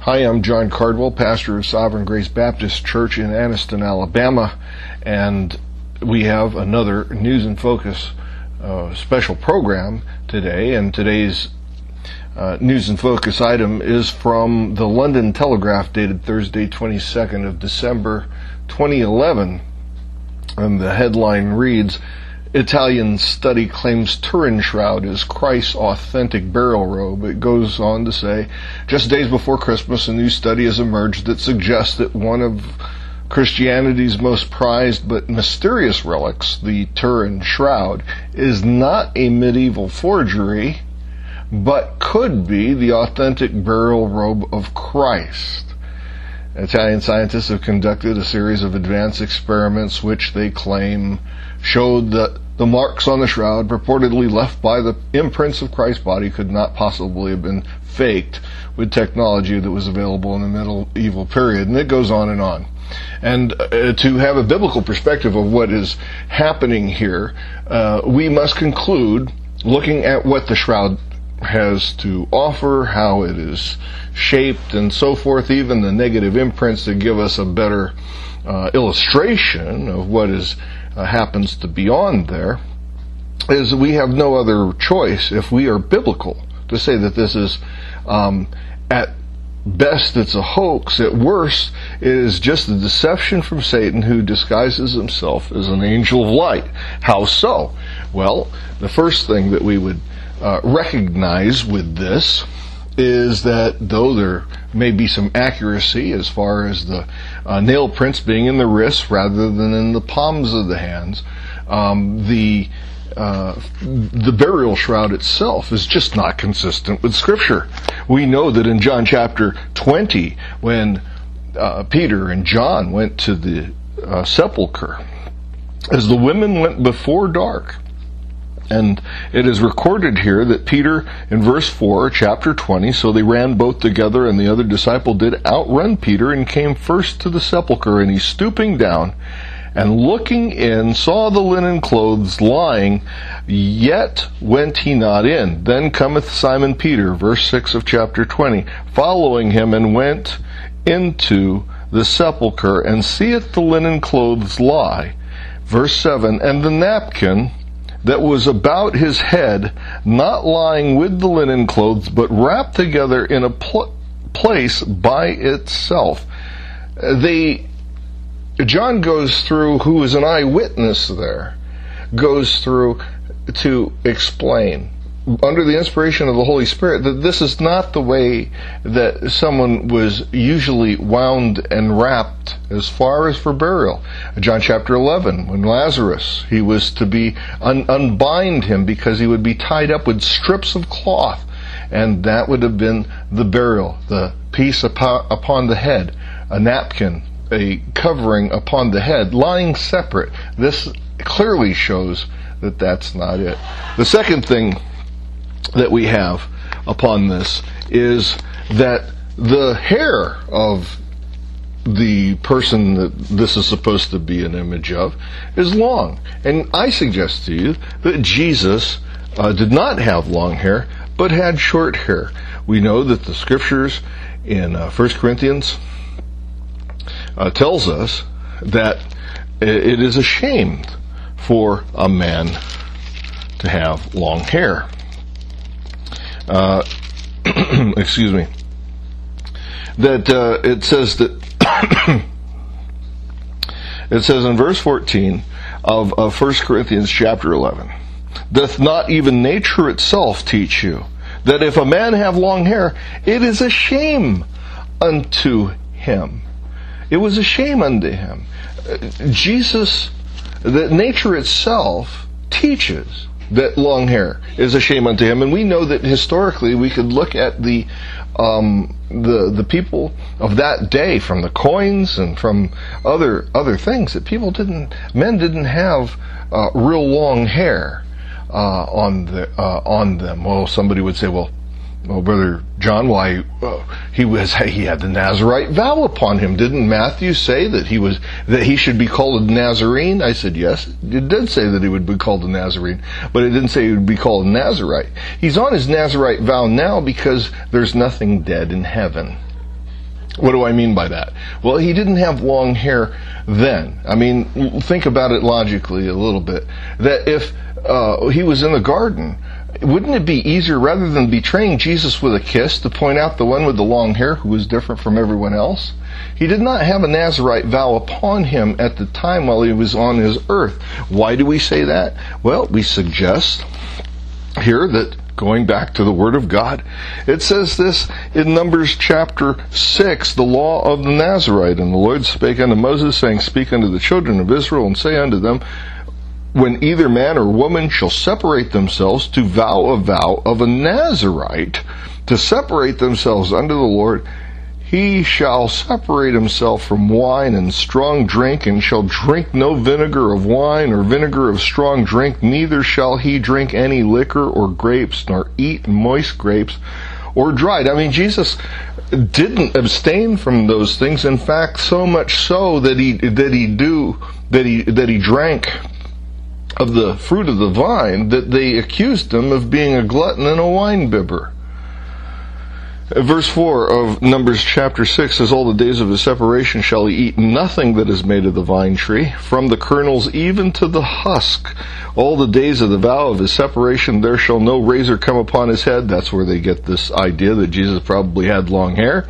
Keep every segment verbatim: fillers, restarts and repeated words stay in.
Hi, I'm John Cardwell, pastor of Sovereign Grace Baptist Church in Anniston, Alabama, and we have another News in Focus uh, special program today, and today's uh, News in Focus item is from the London Telegraph, dated Thursday, twenty-second of December, twenty eleven, and the headline reads, Italian study claims Turin shroud is Christ's authentic burial robe. It goes on to say, just days before Christmas, a new study has emerged that suggests that one of Christianity's most prized but mysterious relics, the Turin shroud, is not a medieval forgery, but could be the authentic burial robe of Christ. Italian scientists have conducted a series of advanced experiments which they claim showed that the marks on the shroud purportedly left by the imprints of Christ's body could not possibly have been faked with technology that was available in the medieval period. And it goes on and on. And uh, to have a biblical perspective of what is happening here, uh, we must conclude, looking at what the shroud has to offer, how it is shaped, and so forth, even the negative imprints that give us a better uh, illustration of what is uh, happens to be on there, is we have no other choice, if we are biblical, to say that this is, um, at best it's a hoax, at worst it is just a deception from Satan, who disguises himself as an angel of light. How so? Well, the first thing that we would Uh, recognize with this is that though there may be some accuracy as far as the uh, nail prints being in the wrists rather than in the palms of the hands, um, the uh, the burial shroud itself is just not consistent with Scripture. We know that in John chapter twenty, when uh, Peter and John went to the uh, sepulcher, as the women went before dark, and it is recorded here that Peter, in verse four, chapter twenty, so they ran both together, and the other disciple did outrun Peter, and came first to the sepulchre, and he, stooping down, and looking in, saw the linen clothes lying, yet went he not in. Then cometh Simon Peter, verse six of chapter twenty, following him, and went into the sepulchre, and seeth the linen clothes lie. Verse seven, and the napkin that was about his head, not lying with the linen clothes, but wrapped together in a pl- place by itself. They, John goes through, who is an eyewitness there, goes through to explain, under the inspiration of the Holy Spirit, that this is not the way that someone was usually wound and wrapped as far as for burial. John chapter eleven, when Lazarus, he was to be un- unbind him because he would be tied up with strips of cloth, and that would have been the burial, the piece upon, upon the head, a napkin, a covering upon the head, lying separate. This clearly shows that that's not it. The second thing that we have upon this is that the hair of the person that this is supposed to be an image of is long. And I suggest to you that Jesus uh, did not have long hair, but had short hair. We know that the scriptures in uh, First Corinthians uh, tells us that it is a shame for a man to have long hair. Uh, excuse me, that uh, it says that it says in verse fourteen of, of First Corinthians chapter eleven, doth not even nature itself teach you that if a man have long hair, it is a shame unto him? It was a shame unto him. Jesus, that nature itself teaches that long hair is a shame unto him, and we know that historically we could look at the um, the the people of that day, from the coins and from other other things, that people didn't men didn't have uh, real long hair uh, on the uh, on them. Well, somebody would say, well, well, Brother John, why uh, he was he had the Nazarite vow upon him. Didn't Matthew say that he was that he should be called a Nazarene? I said yes. It did say that he would be called a Nazarene, but it didn't say he would be called a Nazarite. He's on his Nazarite vow now because there's nothing dead in heaven. What do I mean by that? Well, he didn't have long hair then. I mean, think about it logically a little bit. That if uh, he was in the garden, wouldn't it be easier, rather than betraying Jesus with a kiss, to point out the one with the long hair who was different from everyone else? He did not have a Nazirite vow upon him at the time while he was on his earth. Why do we say that? Well, we suggest here that, going back to the Word of God, it says this in Numbers chapter six, the law of the Nazirite. And the Lord spake unto Moses, saying, Speak unto the children of Israel, and say unto them, when either man or woman shall separate themselves to vow a vow of a Nazirite, to separate themselves unto the Lord, he shall separate himself from wine and strong drink, and shall drink no vinegar of wine or vinegar of strong drink, neither shall he drink any liquor or grapes, nor eat moist grapes or dried. I mean, Jesus didn't abstain from those things. In fact, so much so that he that he do that he that he drank of the fruit of the vine, that they accused him of being a glutton and a winebibber. Verse four of Numbers chapter six says, All the days of his separation shall he eat nothing that is made of the vine tree, from the kernels even to the husk. All the days of the vow of his separation there shall no razor come upon his head. That's where they get this idea that Jesus probably had long hair.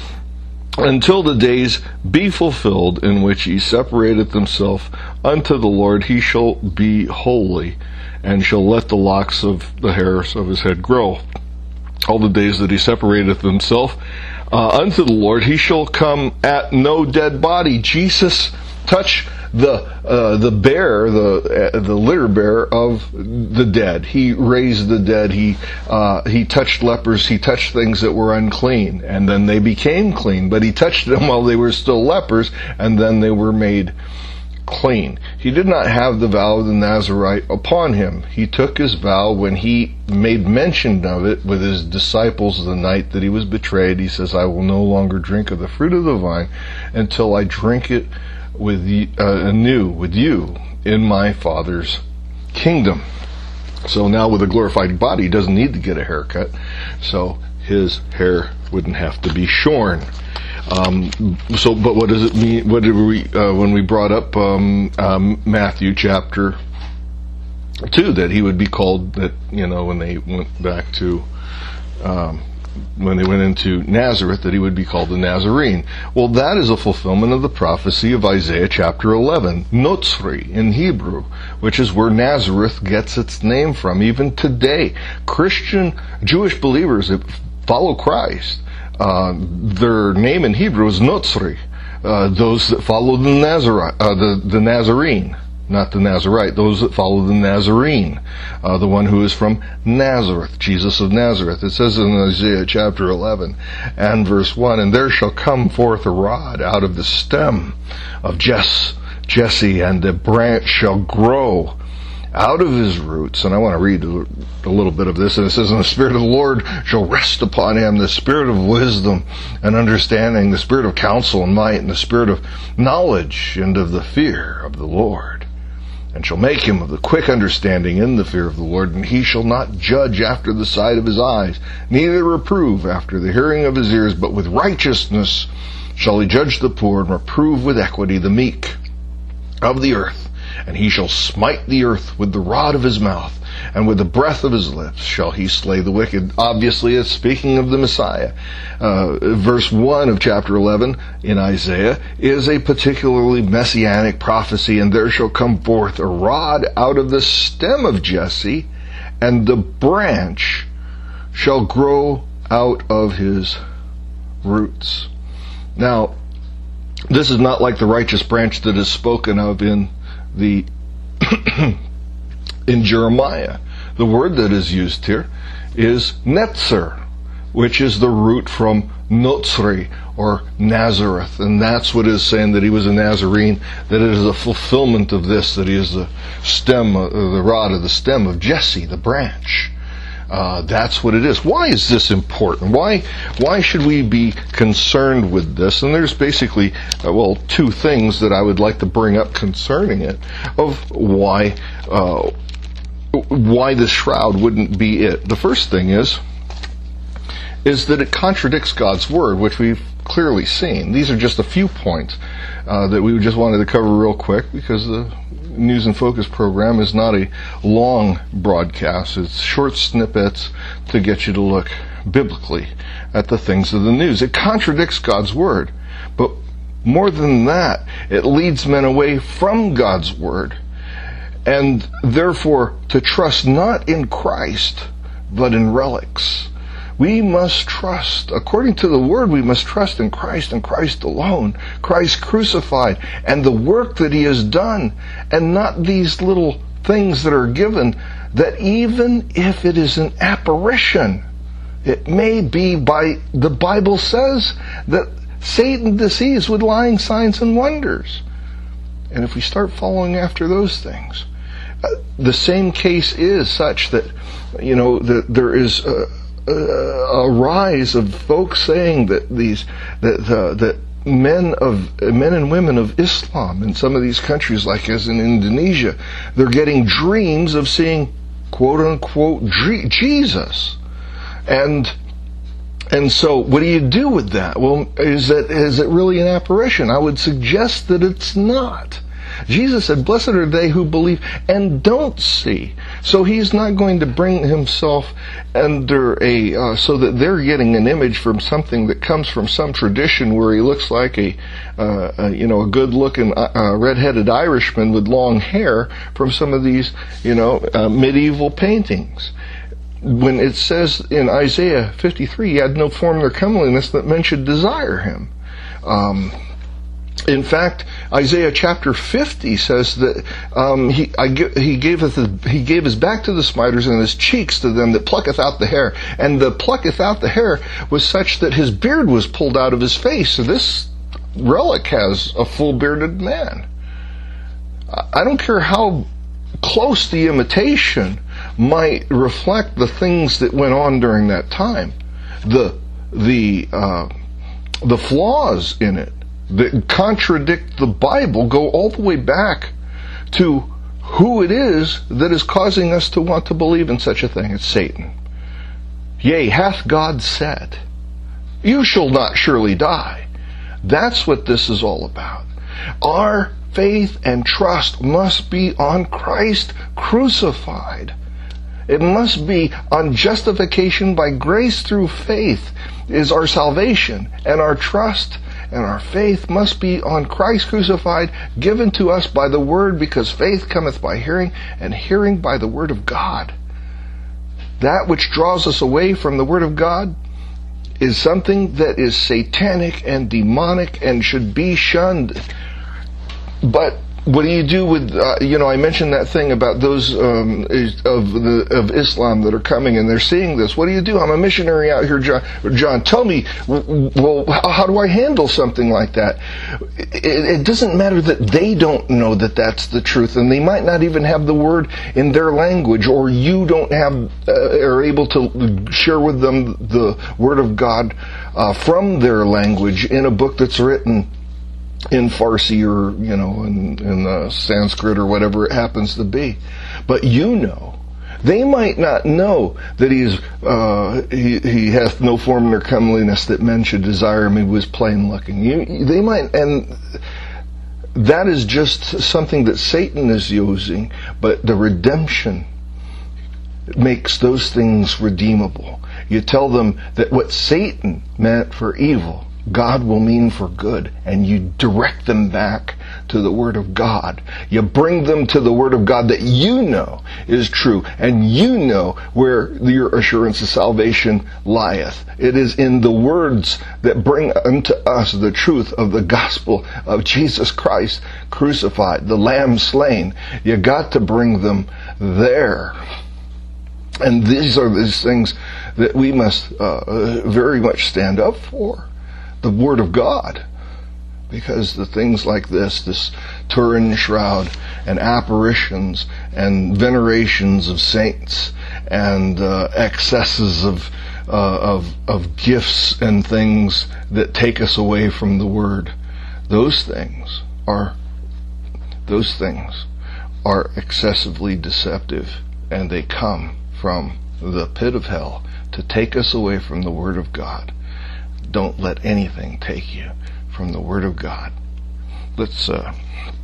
Until the days be fulfilled in which he separateth himself unto the Lord, he shall be holy, and shall let the locks of the hairs of his head grow. All the days that he separateth himself uh, unto the Lord, he shall come at no dead body. Jesus touched the uh, the bear, the uh, the litter bearer of the dead. He raised the dead. He uh, he touched lepers. He touched things that were unclean, and then they became clean. But he touched them while they were still lepers, and then they were made clean. He did not have the vow of the Nazirite upon him. He took his vow when he made mention of it with his disciples the night that he was betrayed. He says, I will no longer drink of the fruit of the vine until I drink it with you, uh, anew with you in my Father's kingdom. So now with a glorified body, he doesn't need to get a haircut, so his hair wouldn't have to be shorn. Um, so, but what does it mean? What did we uh, when we brought up um, um, Matthew chapter two, that he would be called, that you know when they went back to um, when they went into Nazareth, that he would be called the Nazarene. Well, that is a fulfillment of the prophecy of Isaiah chapter eleven, Notzri in Hebrew, which is where Nazareth gets its name from. Even today, Christian Jewish believers that follow Christ, Uh, their name in Hebrew is Notzri, uh, those that follow the Nazarite, uh, the, the Nazarene, not the Nazarite, those that follow the Nazarene, uh, the one who is from Nazareth, Jesus of Nazareth. It says in Isaiah chapter eleven and verse one, And there shall come forth a rod out of the stem of Jess, Jesse, and the branch shall grow out of his roots. And I want to read a little bit of this. And it says, And the Spirit of the Lord shall rest upon him, the Spirit of wisdom and understanding, the Spirit of counsel and might, and the Spirit of knowledge and of the fear of the Lord. And shall make him of the quick understanding in the fear of the Lord. And he shall not judge after the sight of his eyes, neither reprove after the hearing of his ears, but with righteousness shall he judge the poor, and reprove with equity the meek of the earth. And he shall smite the earth with the rod of his mouth, and with the breath of his lips shall he slay the wicked. Obviously, it's speaking of the Messiah. Uh, verse one of chapter eleven in Isaiah is a particularly messianic prophecy. And there shall come forth a rod out of the stem of Jesse, and the branch shall grow out of his roots. Now, this is not like the righteous branch that is spoken of in the in Jeremiah. The word that is used here is netzer, which is the root from Notzri, or Nazareth, and that's what is saying that he was a Nazarene, that it is a fulfillment of this, that he is the stem, uh, the rod of the stem of Jesse, the branch. Uh, that's what it is. Why is this important? Why why should we be concerned with this? And there's basically, uh, well, two things that I would like to bring up concerning it, of why uh, why this shroud wouldn't be it. The first thing is, is that it contradicts God's word, which we've clearly seen. These are just a few points uh, that we just wanted to cover real quick, because the News in Focus program is not a long broadcast. It's short snippets to get you to look biblically at the things of the news. It contradicts God's Word, but more than that, it leads men away from God's Word, and therefore to trust not in Christ, but in relics. We must trust, according to the Word, we must trust in Christ and Christ alone, Christ crucified, and the work that He has done, and not these little things that are given, that even if it is an apparition, it may be by, the Bible says, that Satan deceives with lying signs and wonders. And if we start following after those things, uh, the same case is such that, you know, that there is a, a rise of folks saying that these that uh, that men of men and women of Islam in some of these countries, like as in Indonesia, they're getting dreams of seeing quote unquote Jesus, and and so what do you do with that? Well, is that is it really an apparition? I would suggest that it's not. Jesus said, "Blessed are they who believe and don't see." So He's not going to bring Himself under a, uh, so that they're getting an image from something that comes from some tradition where He looks like a, uh, a you know, a good-looking uh, red-headed Irishman with long hair from some of these, you know, uh, medieval paintings. When it says in Isaiah fifty-three, He had no form nor comeliness that men should desire Him. Um, In fact, Isaiah chapter fifty says that um, he, I, he, gaveth, he gave his back to the smiters and his cheeks to them that plucketh out the hair. And the plucketh out the hair was such that his beard was pulled out of his face. So this relic has a full bearded man. I don't care how close the imitation might reflect the things that went on during that time. The the uh, the flaws in it that contradict the Bible go all the way back to who it is that is causing us to want to believe in such a thing. It's Satan. Yea, hath God said, "You shall not surely die." That's what this is all about. Our faith and trust must be on Christ crucified. It must be on justification by grace through faith is our salvation, and our trust and our faith must be on Christ crucified, given to us by the Word, because faith cometh by hearing, and hearing by the Word of God. That which draws us away from the Word of God is something that is satanic and demonic and should be shunned. But what do you do with, uh, you know, I mentioned that thing about those um, of the of Islam that are coming and they're seeing this. What do you do? I'm a missionary out here, John. John, tell me, well, how do I handle something like that? It, it doesn't matter that they don't know that that's the truth, and they might not even have the word in their language, or you don't have uh, are able to share with them the Word of God uh, from their language in a book that's written in Farsi, or, you know, in, in uh, Sanskrit, or whatever it happens to be. But you know, they might not know that he is, uh, he, he hath no form nor comeliness that men should desire him. He was plain looking. You, they might, and that is just something that Satan is using, but the redemption makes those things redeemable. You tell them that what Satan meant for evil, God will mean for good, and you direct them back to the Word of God. You bring them to the Word of God that you know is true, and you know where your assurance of salvation lieth. It is in the words that bring unto us the truth of the gospel of Jesus Christ crucified, the Lamb slain. You got to bring them there. And these are these things that we must uh, very much stand up for. The Word of God, because the things like this, this Turin shroud and apparitions and venerations of saints and uh, excesses of, uh, of of gifts and things that take us away from the Word, those things are those things are excessively deceptive, and they come from the pit of hell to take us away from the Word of God. don't let anything take you from the Word of God. Let's, uh,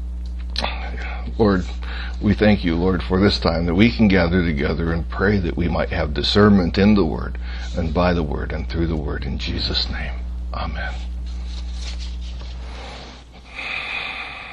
Lord, we thank you, Lord, for this time that we can gather together and pray that we might have discernment in the Word and by the Word and through the Word. In Jesus' name, amen.